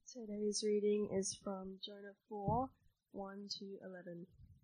Today's reading is from Jonah 4, 1-11.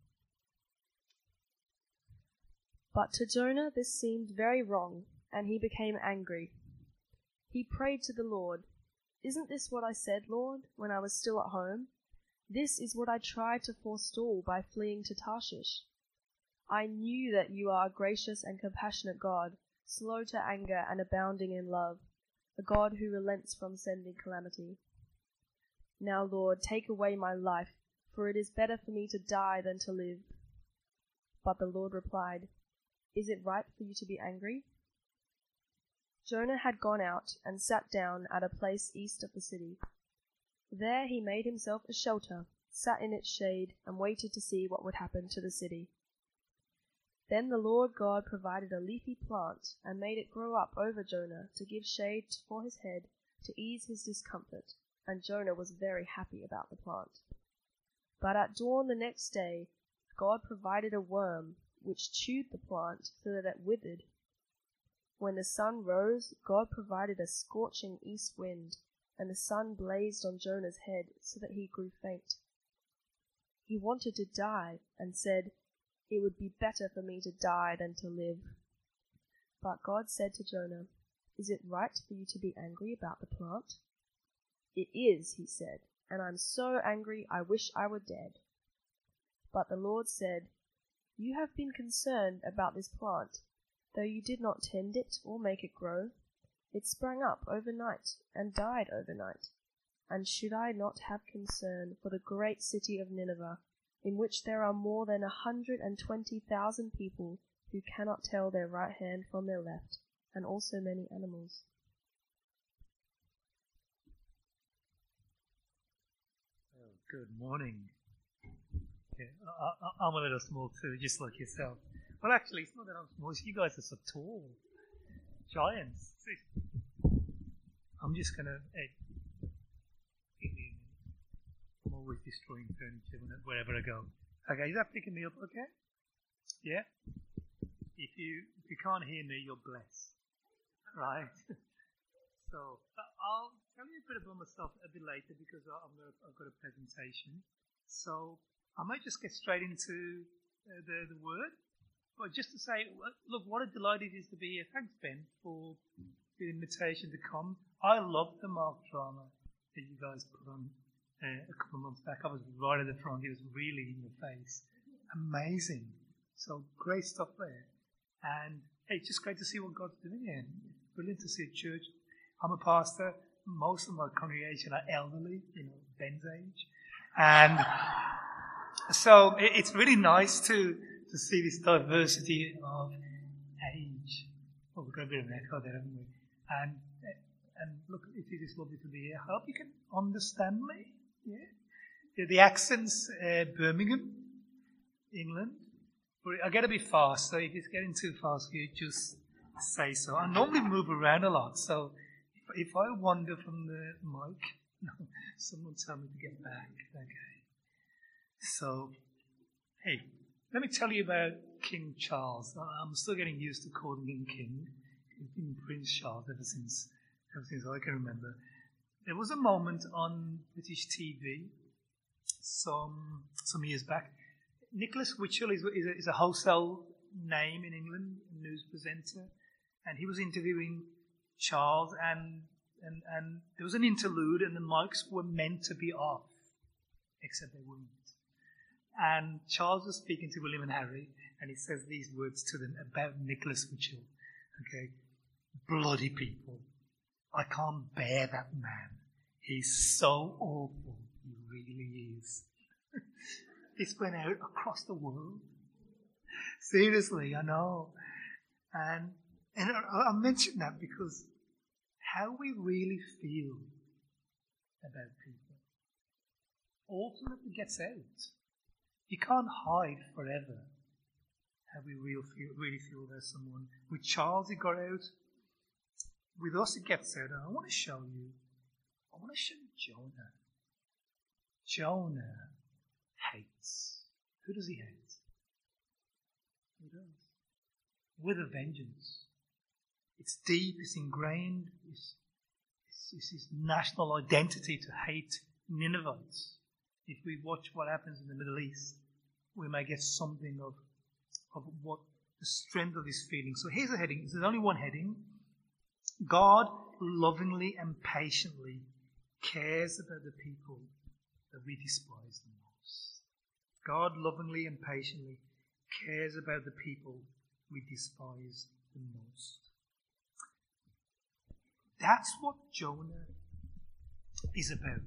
But to Jonah this seemed very wrong, and he became angry. He prayed to the Lord, "Isn't this what I said, Lord, when I was still at home? This is what I tried to forestall by fleeing to Tarshish. I knew that you are a gracious and compassionate God, slow to anger and abounding in love, a God who relents from sending calamity. Now, Lord, take away my life, for it is better for me to die than to live." But the Lord replied, "Is it right for you to be angry?" Jonah had gone out and sat down at a place east of the city. There he made himself a shelter, sat in its shade, and waited to see what would happen to the city. Then the Lord God provided a leafy plant and made it grow up over Jonah to give shade for his head, to ease his discomfort, and Jonah was very happy about the plant. But at dawn the next day, God provided a worm which chewed the plant so that it withered. When the sun rose, God provided a scorching east wind, and the sun blazed on Jonah's head so that he grew faint. He wanted to die and said, "It would be better for me to die than to live." But God said to Jonah, "Is it right for you to be angry about the plant?" "It is," he said, "and I'm so angry I wish I were dead." But the Lord said, "You have been concerned about this plant, though you did not tend it or make it grow. It sprang up overnight and died overnight. And should I not have concern for the great city of Nineveh, in which there are more than 120,000 people who cannot tell their right hand from their left, and also many animals?" Good morning. Yeah, I'm a little small too, just like yourself. Well, actually, it's not that I'm small. You guys are so tall. Giants. I'm just going to... I'm always destroying furniture wherever I go. Okay, is that picking me up okay? Yeah? If you can't hear me, you're blessed. Right? So I'll tell you a bit about myself a bit later because I've got a presentation. So I might just get straight into the word. But just to say, look, what a delight it is to be here. Thanks, Ben, for the invitation to come. I love the Mark drama that you guys put on a couple of months back. I was right at the front. It was really in your face. Amazing. So great stuff there. And hey, it's just great to see what God's doing here. Brilliant to see a church. I'm a pastor. Most of my congregation are elderly, Ben's age. And so it's really nice to see this diversity of age. Well, we've got a bit of an echo there, haven't we? And look, it is lovely to be here. I hope you can understand me. Yeah. The accent's Birmingham, England. I get a bit fast, so if it's getting too fast for you, just say so. I normally move around a lot, so if I wander from the mic, someone tell me to get back. Okay. So, hey, let me tell you about King Charles. I'm still getting used to calling him King. He's been Prince Charles ever since I can remember. There was a moment on British TV some years back. Nicholas Witchell is a wholesale name in England, a news presenter, and he was interviewing Charles, and there was an interlude, and the mics were meant to be off, except they weren't. And Charles was speaking to William and Harry, and he says these words to them about Nicholas Witchell. Okay, bloody people, I can't bear that man. He's so awful. He really is. This went out across the world. Seriously, I know. And I mention that because how we really feel about people ultimately gets out. You can't hide forever how we really feel about someone. With Charles, it got out. With us, it gets out. And I want to show you Jonah. Jonah hates. Who does he hate? Who does? With a vengeance. It's deep, it's ingrained, it's It's his national identity to hate Ninevites. If we watch what happens in the Middle East, we may get something of what the strength of this feeling. So here's a heading. There's only one heading. God lovingly and patiently cares about the people that we despise the most. God lovingly and patiently cares about the people we despise the most. That's what Jonah is about.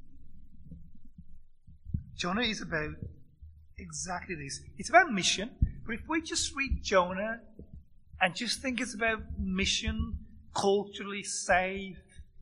Jonah is about exactly this. It's about mission, but if we just read Jonah and just think it's about mission, culturally safe,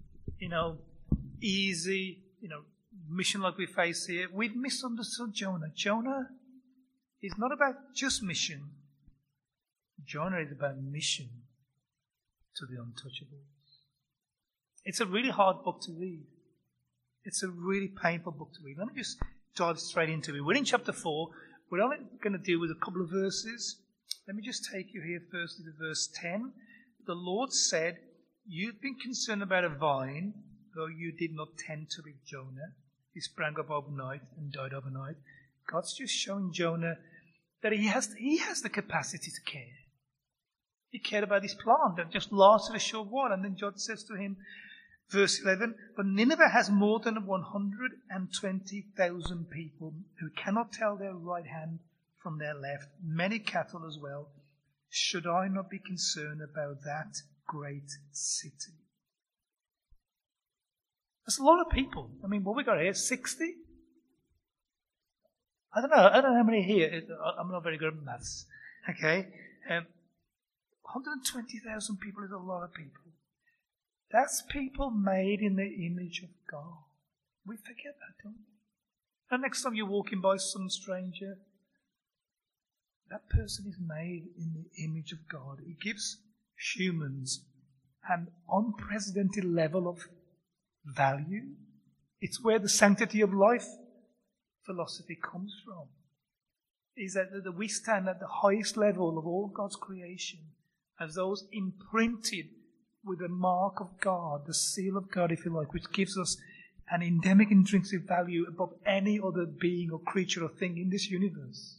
easy, mission like we face here, we've misunderstood Jonah. Jonah is not about just mission. Jonah is about mission to the untouchables. It's a really hard book to read. It's a really painful book to read. Let me just dive straight into it. We're in chapter 4. We're only going to deal with a couple of verses. Let me just take you here firstly to verse 10. The Lord said, "You've been concerned about a vine, though you did not tend to it, Jonah. He sprang up overnight and died overnight." God's just showing Jonah that he has the capacity to care. He cared about this plant that just lasted a short while. And then God says to him, verse 11, "But Nineveh has more than 120,000 people who cannot tell their right hand from their left, many cattle as well. Should I not be concerned about that great city?" That's a lot of people. I mean, what we got here, 60? I don't know how many here. I'm not very good at maths. Okay. 120,000 people is a lot of people. That's people made in the image of God. We forget that, don't we? And next time you're walking by some stranger, that person is made in the image of God. It gives humans an unprecedented level of value. It's where the sanctity of life philosophy comes from. Is that we stand at the highest level of all God's creation as those imprinted with the mark of God, the seal of God, if you like, which gives us an endemic intrinsic value above any other being or creature or thing in this universe.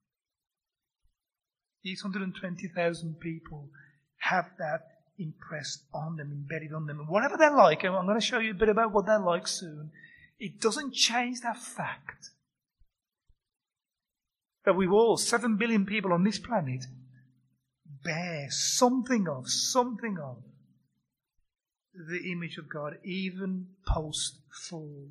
These 120,000 people have that impressed on them, embedded on them. And whatever they're like, and I'm going to show you a bit about what they're like soon, it doesn't change that fact that we all, 7 billion people on this planet, bear something of the image of God, even post-fall.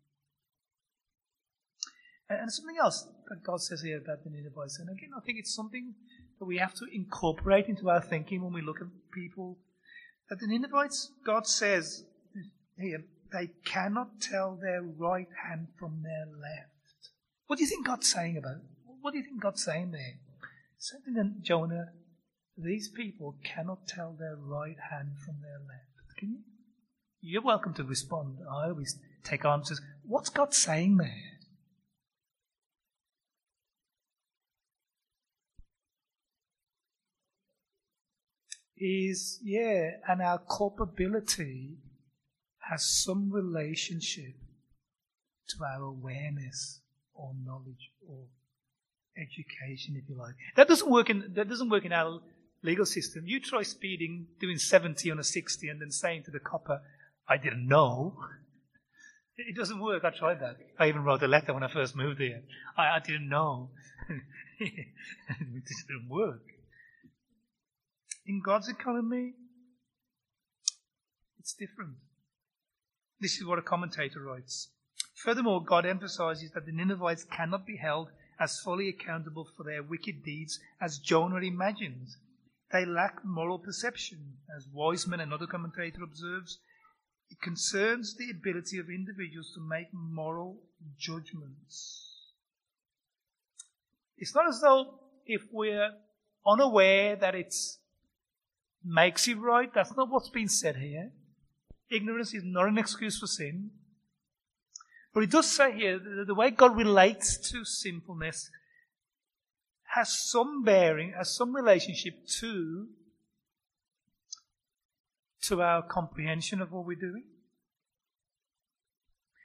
And something else that God says here about the Ninevites, and again, I think it's something that we have to incorporate into our thinking when we look at people. That the Ninevites, God says here, they cannot tell their right hand from their left. What do you think God's saying about it? What do you think God's saying there? Something that Jonah, these people cannot tell their right hand from their left. Can you? You're welcome to respond. I always take answers. What's God saying there? And our culpability has some relationship to our awareness or knowledge or education, if you like. That doesn't work in our legal system. You try speeding, doing 70 on a 60, and then saying to the copper, "I didn't know." It doesn't work. I tried that. I even wrote a letter when I first moved here. I didn't know. It didn't work. In God's economy, it's different. This is what a commentator writes. Furthermore, God emphasizes that the Ninevites cannot be held as fully accountable for their wicked deeds as Jonah imagines. They lack moral perception. As Wiseman, another commentator, observes, it concerns the ability of individuals to make moral judgments. It's not as though if we're unaware that it makes it right. That's not what's being said here. Ignorance is not an excuse for sin. But it does say here that the way God relates to sinfulness has some bearing, has some relationship to our comprehension of what we're doing.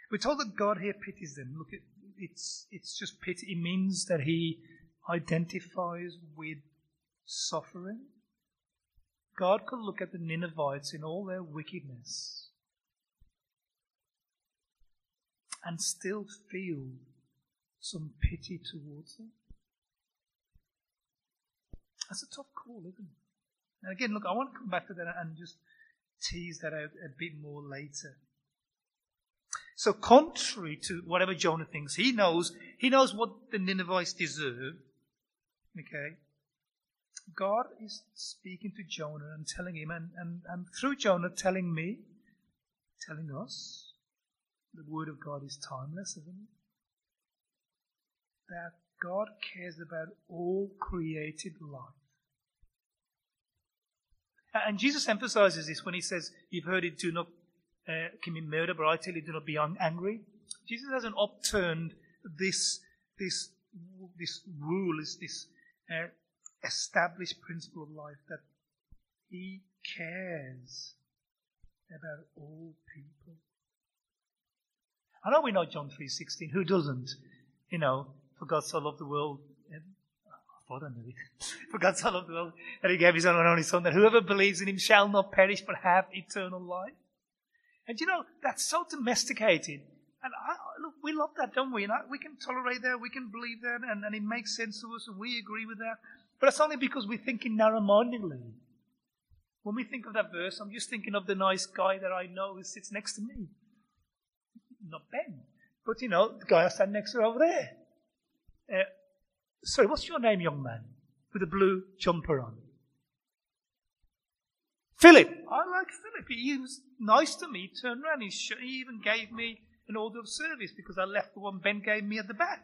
We're told that God here pities them. Look, it's just pity. It means that he identifies with suffering. God could look at the Ninevites in all their wickedness and still feel some pity towards them. That's a tough call, isn't it? And again, look, I want to come back to that and just tease that out a bit more later. So contrary to whatever Jonah thinks, he knows what the Ninevites deserve. Okay? God is speaking to Jonah and telling him, and through Jonah telling me, telling us, the word of God is timeless, isn't it? That God cares about all created life. And Jesus emphasizes this when he says, you've heard it, do not commit murder, but I tell you, do not be angry. Jesus hasn't upturned this rule, this established principle of life, that he cares about all people. I know we know John 3:16. Who doesn't? For God so loved the world. I thought I knew it. For God so loved the world that he gave his own and only Son, that whoever believes in him shall not perish but have eternal life. And that's so domesticated. And look, we love that, don't we? And we can tolerate that, we can believe that, and it makes sense to us, and we agree with that. But it's only because we're thinking narrow-mindedly. When we think of that verse, I'm just thinking of the nice guy that I know who sits next to me. Not Ben, but the guy I stand next to over there. Sorry, what's your name, young man, with a blue jumper on? Philip. I like Philip. He was nice to me. He turned around. He even gave me an order of service because I left the one Ben gave me at the back.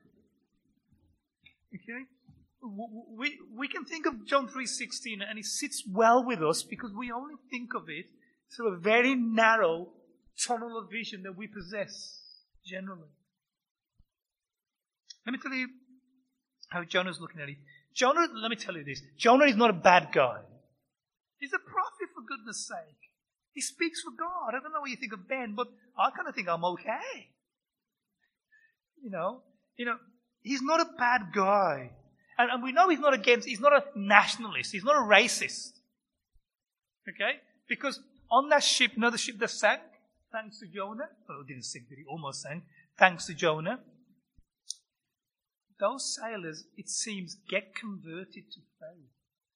Okay? We can think of John 3:16 and it sits well with us because we only think of it through a very narrow tunnel of vision that we possess generally. Let me tell you how Jonah's looking at it. Jonah, let me tell you this. Jonah is not a bad guy. He's a prophet, for goodness sake. He speaks for God. I don't know what you think of Ben, but I kind of think I'm okay. He's not a bad guy. And we know he's not a nationalist. He's not a racist. Okay? Because on that ship, the ship that sank, thanks to Jonah, well, it didn't sink, but it almost sank, thanks to Jonah, those sailors, it seems, get converted to faith.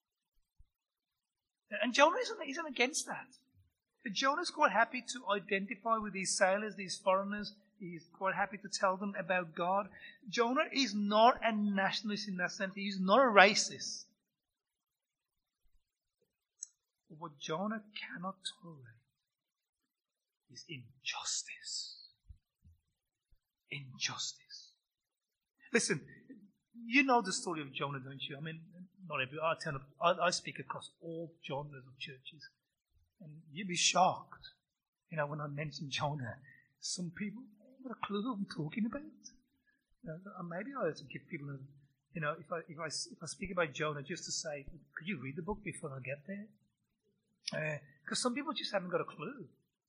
And Jonah isn't against that. Jonah's quite happy to identify with these sailors, these foreigners. He's quite happy to tell them about God. Jonah is not a nationalist in that sense. He's not a racist. But what Jonah cannot tolerate is injustice. Injustice. Listen, you know the story of Jonah, don't you? I mean, not every. I speak across all genres of churches, and you'd be shocked, when I mention Jonah. Some people haven't got a clue what I'm talking about. Maybe I ought to give people if I speak about Jonah, just to say, could you read the book before I get there? Because some people just haven't got a clue.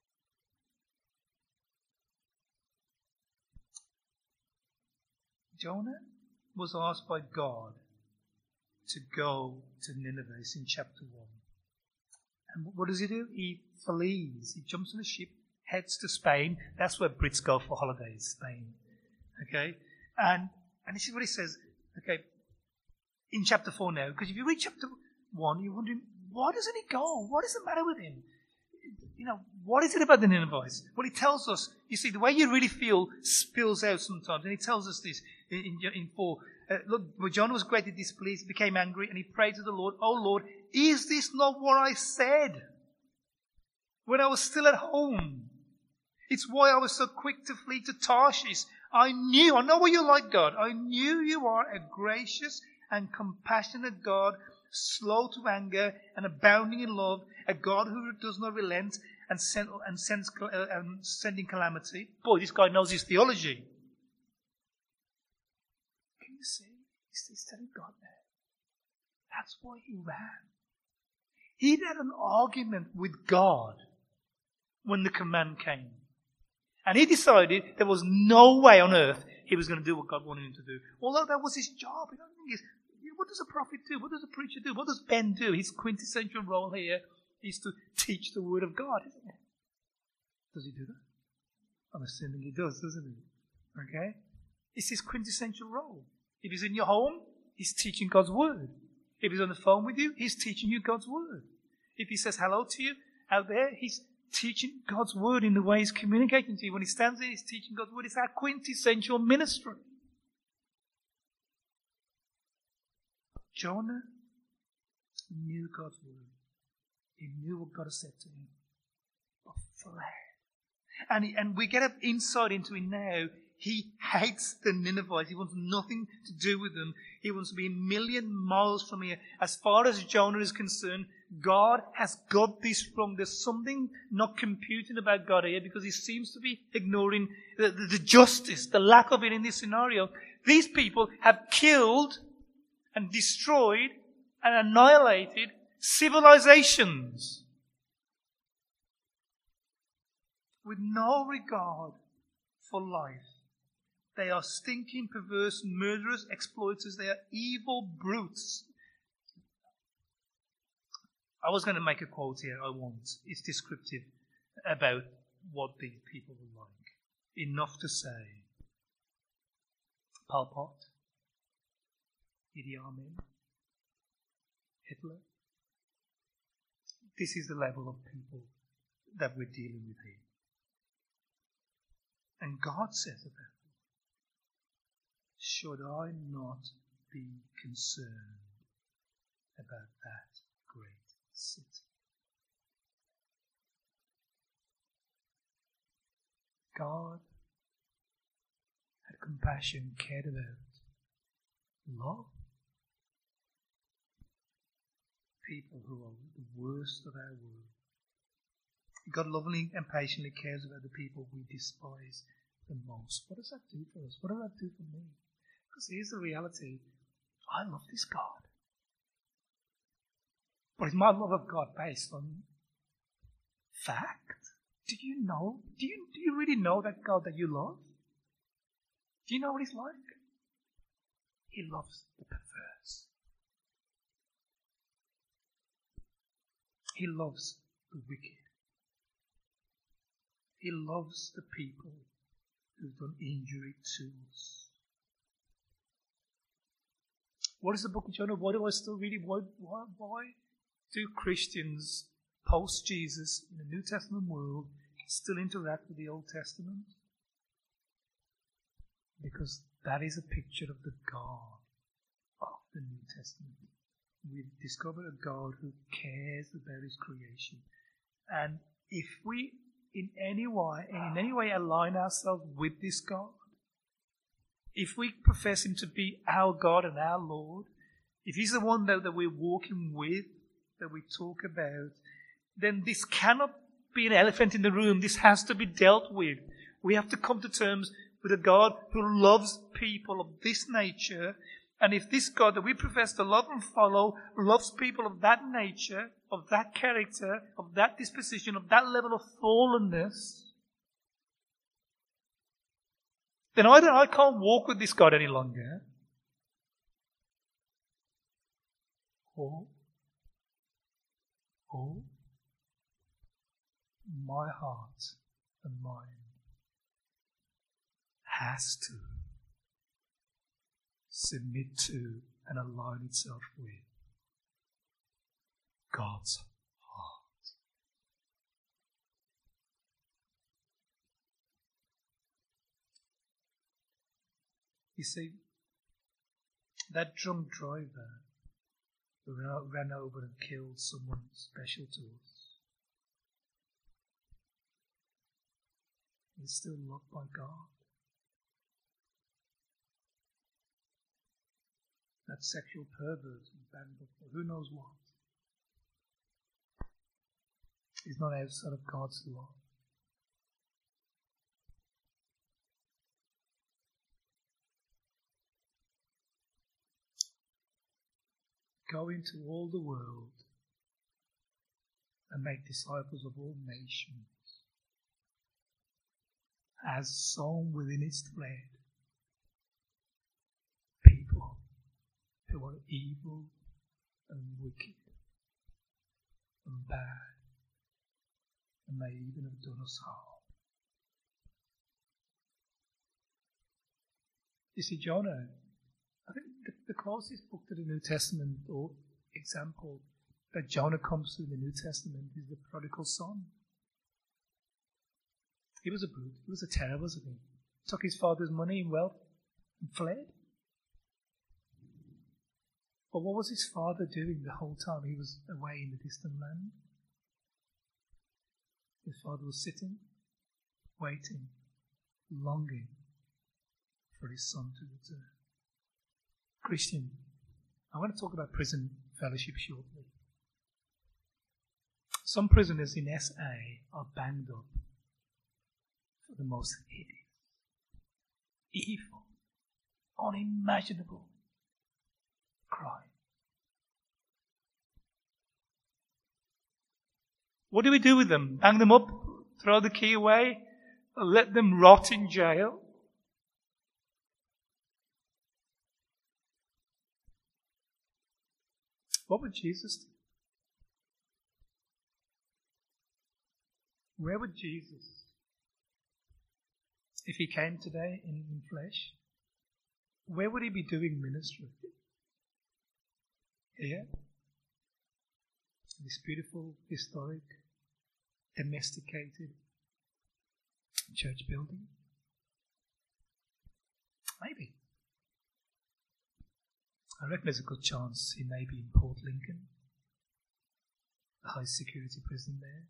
Jonah was asked by God to go to Nineveh. It's in chapter 1. And what does he do? He flees. He jumps on a ship, heads to Spain. That's where Brits go for holidays, Spain. Okay? And this is what he says. Okay, in chapter 4 now. Because if you read chapter 1, you're wondering, why doesn't he go? What is the matter with him? What is it about the Ninevites? Well, he tells us, you see, the way you really feel spills out sometimes. And he tells us this in 4. Look, when Jonah was greatly displeased, he became angry, and he prayed to the Lord, "Oh Lord, is this not what I said when I was still at home? It's why I was so quick to flee to Tarshish. I know what you're like, God. I knew you are a gracious and compassionate God, slow to anger and abounding in love, a God who does not relent and sending calamity." Boy, this guy knows his theology. Can you see? He's telling God that. That's why he ran. He had an argument with God when the command came. And he decided there was no way on earth he was going to do what God wanted him to do. Although that was his job. You know, the thing is, what does a prophet do? What does a preacher do? What does Ben do? His quintessential role here is to teach the word of God, isn't it? Does he do that? I'm assuming he does, doesn't he? Okay? It's his quintessential role. If he's in your home, he's teaching God's word. If he's on the phone with you, he's teaching you God's word. If he says hello to you out there, he's teaching God's word in the way he's communicating to you. When he stands there, he's teaching God's word. It's our quintessential ministry. Jonah knew God's word. He knew what God had said to him. But fled. And we get an insight into it now. He hates the Ninevites. He wants nothing to do with them. He wants to be a million miles from here. As far as Jonah is concerned, God has got this wrong. There's something not computing about God here, because he seems to be ignoring the justice, the lack of it in this scenario. These people have killed and destroyed and annihilated civilizations with no regard for life. They are stinking, perverse, murderers, exploiters. They are evil brutes. I was going to make a quote here. I won't. It's descriptive about what these people were like. Enough to say, Pol Pot, Idi Amin, Hitler. This is the level of people that we're dealing with here. And God says about them, should I not be concerned about that great city? God had compassion, cared about love. People who are the worst of our world. God lovingly and patiently cares about the people we despise the most. What does that do for us? What does that do for me? Because here's the reality. I love this God. But is my love of God based on fact? Do you know? Do you really know that God that you love? Do you know what he's like? He loves the perverse. He loves the wicked. He loves the people who've done injury to us. What is the book of Jonah? Why do I still read it? Why do Christians post-Jesus in the New Testament world still interact with the Old Testament? Because that is a picture of the God of the New Testament. We've discovered a God who cares about his creation. And if we in any way align ourselves with this God, if we profess him to be our God and our Lord, if he's the one that we're walking with, that we talk about, then this cannot be an elephant in the room. This has to be dealt with. We have to come to terms with a God who loves people of this nature. And if this God that we profess to love and follow loves people of that nature, of that character, of that disposition, of that level of fallenness, then I can't walk with this God any longer. Or my heart and mind has to submit to and align itself with God's heart. You see, that drunk driver who ran over and killed someone special to us is still loved by God. That sexual pervert, who knows what, is not outside of God's love. Go into all the world and make disciples of all nations. has sown within its thread people who are evil and wicked and bad and may even have done us harm. You see, Jonah, I think the closest book to the New Testament or example that Jonah comes to in the New Testament is the prodigal son. He was a brute. He was a terror, wasn't he? Took his father's money and wealth and fled. But what was his father doing the whole time he was away in the distant land? His father was sitting, waiting, longing for his son to return. Christian, I want to talk about prison fellowship shortly. Some prisoners in SA are banged up for the most hideous, evil, unimaginable crime. What do we do with them? Bang them up? Throw the key away? Or let them rot in jail? What would Jesus do? Where would Jesus, if he came today in flesh, where would he be doing ministry? Here? This beautiful, historic, domesticated church building? Maybe. I reckon there's a good chance he may be in Port Lincoln, the high security prison there.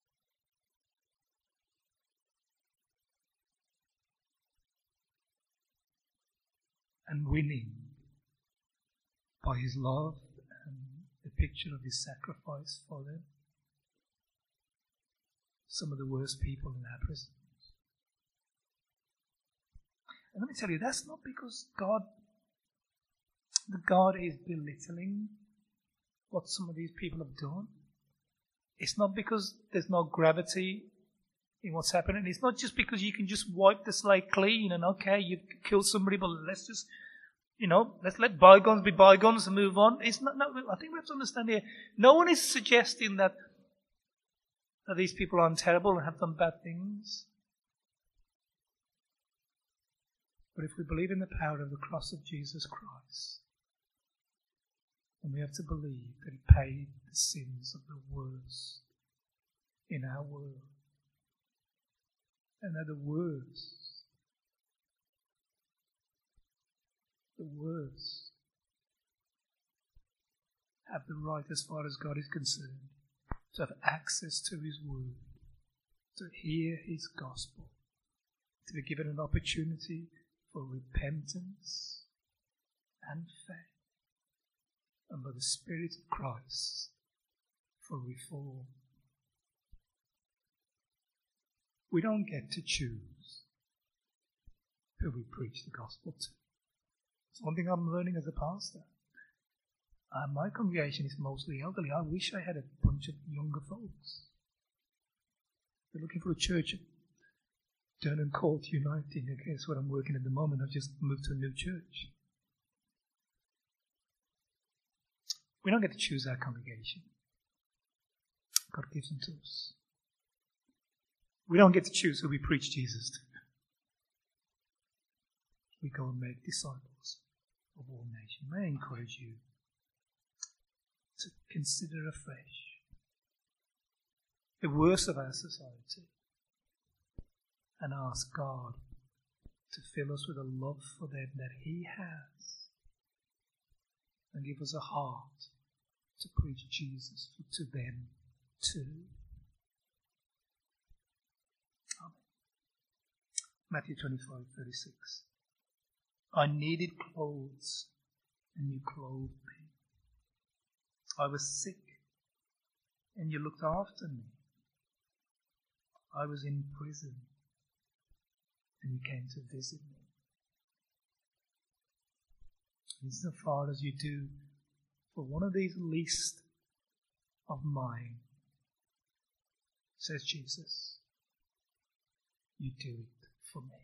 And winning by his love and the picture of his sacrifice for them some of the worst people in our prisons. And let me tell you, that's not because God is belittling what some of these people have done. It's not because there's no gravity in what's happening. It's not just because you can just wipe the slate clean and okay, you've killed somebody, but let's just, let's let bygones be bygones and move on. It's not. No, I think we have to understand here. No one is suggesting that these people aren't terrible and have done bad things. But if we believe in the power of the cross of Jesus Christ, then we have to believe that he paid the sins of the worst in our world. And that the worst have the right, as far as God is concerned, to have access to his word, to hear his gospel, to be given an opportunity for repentance and faith, and by the Spirit of Christ for reform. We don't get to choose who we preach the gospel to. It's one thing I'm learning as a pastor. My congregation is mostly elderly. I wish I had a bunch of younger folks. They're looking for a church at Durnan Court Uniting. I guess where I'm working at the moment. I've just moved to a new church. We don't get to choose our congregation. God gives them to us. We don't get to choose who we preach Jesus to. We go and make disciples of all nations. May I encourage you to consider afresh the worst of our society and ask God to fill us with a love for them that he has and give us a heart to preach Jesus to them too. Amen. Matthew 25:36. I needed clothes, and you clothed me. I was sick, and you looked after me. I was in prison, and you came to visit me. Insofar as you do for one of these least of mine, says Jesus, you do it for me.